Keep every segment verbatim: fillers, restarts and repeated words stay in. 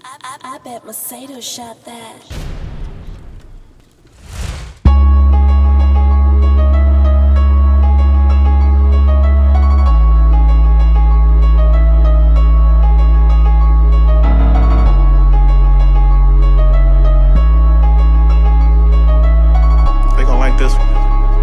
I, I bet Macedo shot that. They gon' like this one.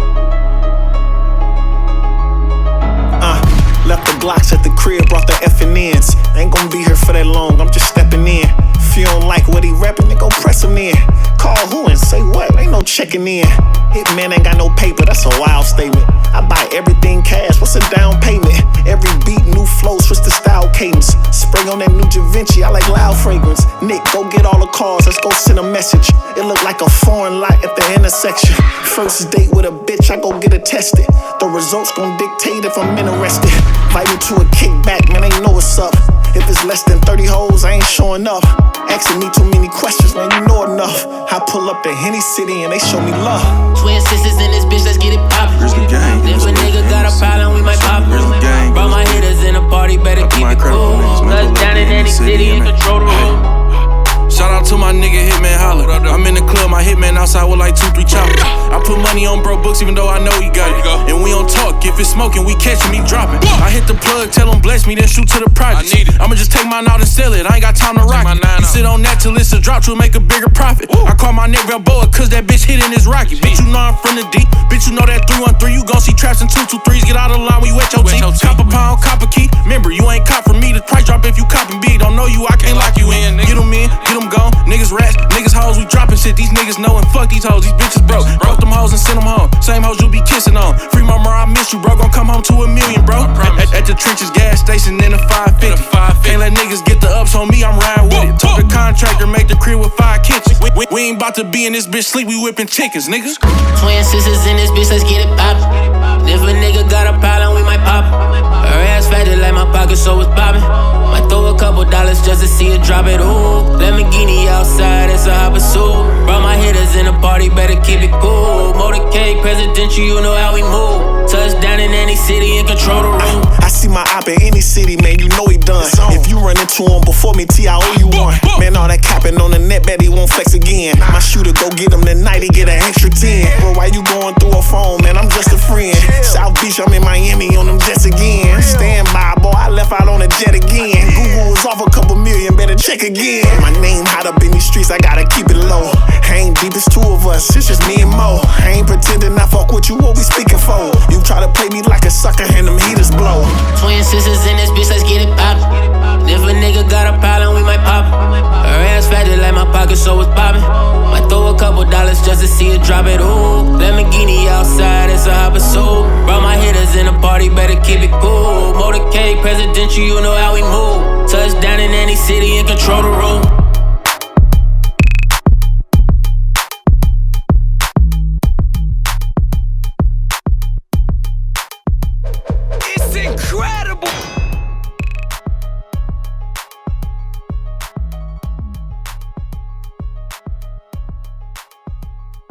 Uh, left the Glocks at the crib, brought the effing ends. Ain't gon' be here for that long, I'm just stepping in. If you don't like what he rapping, then go press him in. Call who and say what, ain't no checking in. Hitman ain't got no paper, that's a wild statement. I buy everything cash, what's a down payment? Every beat, new flow, switch the style cadence. Spray on that new Da Vinci, I like loud fragrance. Nick, go get all the cars, let's go send a message. It look like a foreign light at the intersection. First date with a bitch, I go get it tested. The results gon' dictate if I'm interested. Invite me to a kickback, man, they know what's up. If it's less than thirty hoes, I ain't showing up. Asking me too many questions, man, you know enough. I pull up to Henny City and they show me love. Twin sisters in this bitch, let's get it poppin'. Grizzly gang. If a nigga got a problem, we might pop it. Grizzly gang. Brought my hitters in the party, better keep it cool. Touchdown in any city and control the room. Shout out to my nigga Hitman Holla. I'm in the club, my hitman outside with like two, three choppers. I put money on bro books even though I know he got it. And we don't talk, if it's smoking, we catchin', me dropping. I hit the plug, tell him bless me, then shoot to the project. I'ma just take mine out and sell it, I ain't got time to rock it. You sit on that till it's a drop to make a bigger profit. I call my nigga Balboa cause that bitch hitting his rocket. Bitch, you know I'm from the deep, bitch, you know that three one three. You gon' see traps and two two threes, get out of line, we wet your teeth. Cop a pound, cop a key, remember you ain't cop from me. The price drop if you copping big, don't know you, I can't lock you in. Get them in, get them gone, niggas rats, niggas hoes, we dropping shit. These niggas know and fuck these hoes, these bitches broke. Broke them hoes and send them home, same hoes you be kissing on. Free mama, I miss you, bro, gon' come home to a million, bro. At, at the trenches, gas station in a five fifty. Can't let niggas get the ups on me, I'm riding with it. Took the contractor, make the crib with five kitchens. We, we, we ain't about to be in this bitch sleep, we whipping chickens, niggas. Twin sisters in this bitch, let's get it poppin'. If a nigga got a problem, we might pop it. Her ass fatted like my pocket, so it's poppin'. Might throw a couple dollars just to see it drop it, ooh. Lamborghini outside, it's a hot pursuit. Brought my hitters in the party, better keep it cool. Motorcade, presidential, you know how we move. Touchdown in any city and control the room. I, I see my op in any city, man, you know he done. If you run into him before me, T, I owe you one. Man, all that capping on the net, bet he won't flex again. My shooter go get him tonight, he get an extra ten. Bro, why you going through a phone, man, I'm just a friend. South Beach, I'm in Miami on them jets again. Stand by, boy, I left out on a jet again. Google was off a couple million, better check again. My name hot up in these streets, I gotta keep it low. I ain't deep, it's two of us, it's just me and Mo. I ain't pretending I fuck with you, what we speaking for? You try to play me like a sucker and them heaters blow. Twin sisters in this bitch, let's get it poppin'. If a nigga got a problem, we might pop it. Her ass fatted like my pocket, so it's poppin'. Might throw a couple dollars just to see it drop it, ooh. Lamborghini outside, it's a hot pursuit. Brought my hitters in the party, better keep it cool. Motorcade, presidential, you know how we move. Touchdown in any city and control the room. It's incredible!